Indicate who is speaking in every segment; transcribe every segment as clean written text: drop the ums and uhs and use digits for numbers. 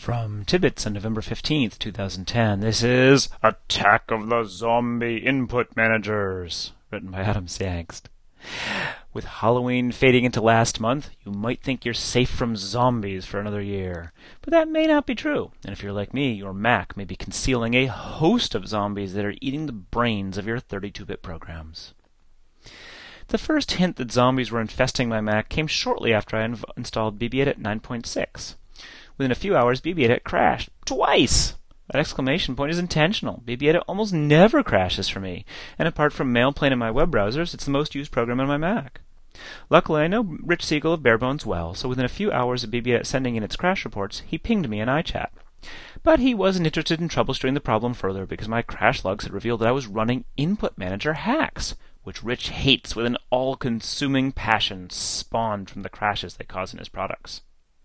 Speaker 1: From Tidbits on November 15th, 2010, this is Attack of the Zombie Input Managers, written by Adam Siangst. With Halloween fading into last month, you might think you're safe from zombies for another year. But that may not be true, and if you're like me, your Mac may be concealing a host of zombies that are eating the brains of your 32-bit programs. The first hint that zombies were infesting my Mac came shortly after I installed BBEdit 9.6. Within a few hours, BBEdit crashed. Twice! That exclamation point is intentional. BBEdit almost never crashes for me, and apart from Mailplane and my web browsers, it's the most used program on my Mac. Luckily, I know Rich Siegel of Barebones well, so within a few hours of BBEdit sending in its crash reports, he pinged me in iChat. But he wasn't interested in troubleshooting the problem further because my crash logs had revealed that I was running Input Manager hacks, which Rich hates with an all-consuming passion spawned from the crashes they cause in his products.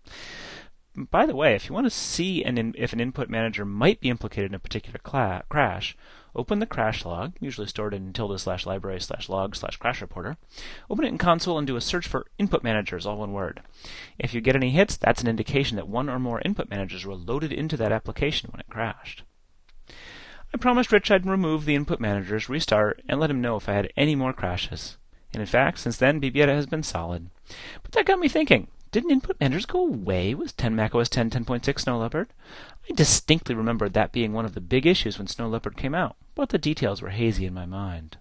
Speaker 1: By the way, if you want to see if an input manager might be implicated in a particular crash, open the crash log, usually stored in tilde/library/log/crash reporter. Open it in console and do a search for input managers, all one word. If you get any hits, that's an indication that one or more input managers were loaded into that application when it crashed. I promised Rich I'd remove the input managers, restart, and let him know if I had any more crashes. And in fact, since then, BBEdit has been solid. But that got me thinking. Didn't input managers go away with macOS 10 10.6 Snow Leopard? I distinctly remembered that being one of the big issues when Snow Leopard came out, but the details were hazy in my mind.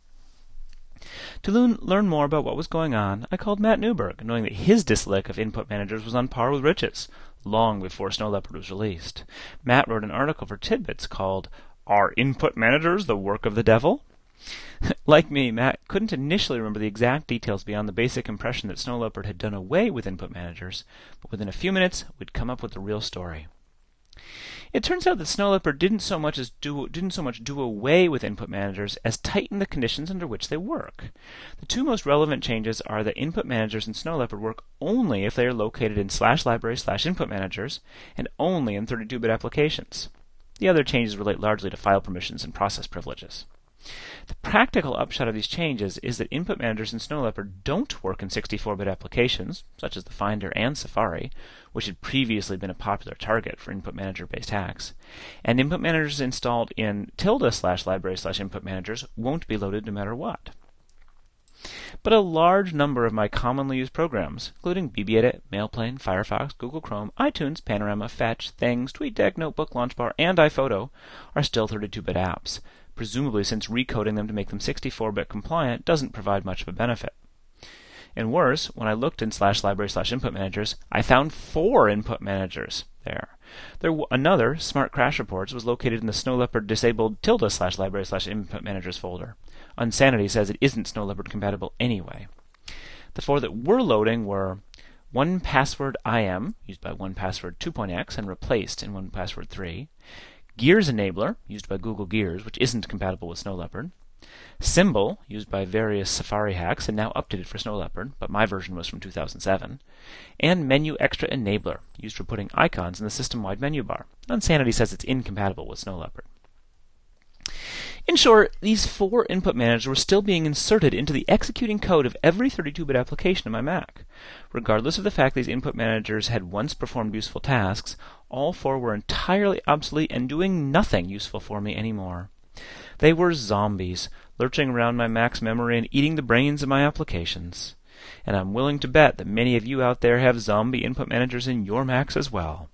Speaker 1: To learn more about what was going on, I called Matt Newberg, knowing that his dislike of input managers was on par with Rich's, long before Snow Leopard was released. Matt wrote an article for Tidbits called "Are Input Managers the Work of the Devil?" Like me, Matt couldn't initially remember the exact details beyond the basic impression that Snow Leopard had done away with input managers, but within a few minutes we'd come up with the real story. It turns out that Snow Leopard didn't so much do away with input managers as tighten the conditions under which they work. The two most relevant changes are that input managers in Snow Leopard work only if they are located in /library/input managers and only in 32-bit applications. The other changes relate largely to file permissions and process privileges. The practical upshot of these changes is that input managers in Snow Leopard don't work in 64-bit applications, such as the Finder and Safari, which had previously been a popular target for input manager-based hacks, and input managers installed in tilde/library/input managers won't be loaded no matter what. But a large number of my commonly used programs, including BBEdit, Mailplane, Firefox, Google Chrome, iTunes, Panorama, Fetch, Things, TweetDeck, Notebook, LaunchBar, and iPhoto, are still 32-bit apps, presumably since recoding them to make them 64-bit compliant doesn't provide much of a benefit. And worse, when I looked in /library/input managers, I found 4 input managers there. Another, Smart Crash Reports, was located in the Snow Leopard disabled tilde/library/input managers folder. Unsanity says it isn't Snow Leopard compatible anyway. The 4 that were loading were 1Password.im, used by 1Password 2.x and replaced in 1Password 3, Gears Enabler, used by Google Gears, which isn't compatible with Snow Leopard, Symbol, used by various Safari hacks and now updated for Snow Leopard, but my version was from 2007, and Menu Extra Enabler, used for putting icons in the system-wide menu bar. Unsanity says it's incompatible with Snow Leopard. In short, these 4 input managers were still being inserted into the executing code of every 32-bit application in my Mac. Regardless of the fact these input managers had once performed useful tasks, all 4 were entirely obsolete and doing nothing useful for me anymore. They were zombies, lurching around my Mac's memory and eating the brains of my applications. And I'm willing to bet that many of you out there have zombie input managers in your Macs as well.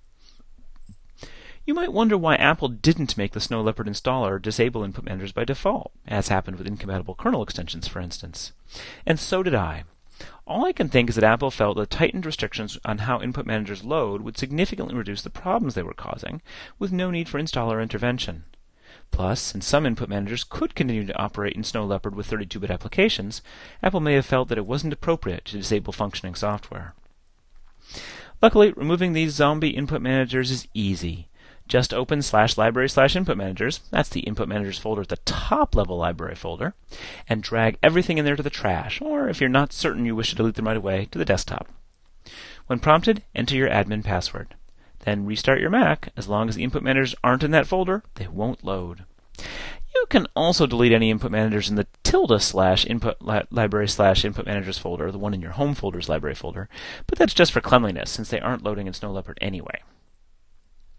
Speaker 1: You might wonder why Apple didn't make the Snow Leopard installer disable input managers by default, as happened with incompatible kernel extensions, for instance. And so did I. All I can think is that Apple felt that tightened restrictions on how input managers load would significantly reduce the problems they were causing, with no need for installer intervention. Plus, since some input managers could continue to operate in Snow Leopard with 32-bit applications, Apple may have felt that it wasn't appropriate to disable functioning software. Luckily, removing these zombie input managers is easy. Just open /library/input managers, that's the input managers folder at the top-level library folder, and drag everything in there to the trash, or if you're not certain you wish to delete them right away, to the desktop. When prompted, enter your admin password. Then restart your Mac. As long as the input managers aren't in that folder, they won't load. You can also delete any input managers in the tilde/input library/input managers folder, the one in your home folder's library folder, but that's just for cleanliness, since they aren't loading in Snow Leopard anyway.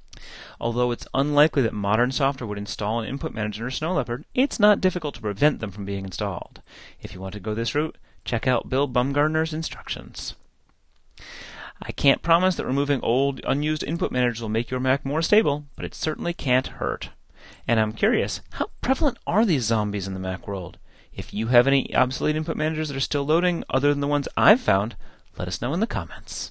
Speaker 1: Although it's unlikely that modern software would install an input manager in Snow Leopard, it's not difficult to prevent them from being installed. If you want to go this route, check out Bill Bumgardner's instructions. I can't promise that removing old, unused input managers will make your Mac more stable, but it certainly can't hurt. And I'm curious, how prevalent are these zombies in the Mac world? If you have any obsolete input managers that are still loading other than the ones I've found, let us know in the comments.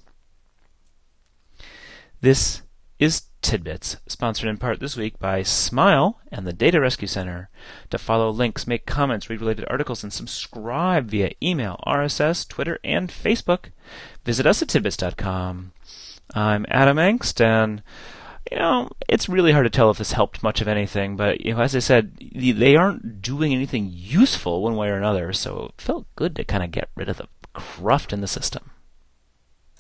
Speaker 1: This is Tidbits, sponsored in part this week by Smile and the Data Rescue Center. To follow links, make comments, read related articles, and subscribe via email, RSS, Twitter, and Facebook, visit us at tidbits.com. I'm Adam Engst, and it's really hard to tell if this helped much of anything, but as I said, they aren't doing anything useful one way or another, so it felt good to kind of get rid of the cruft in the system.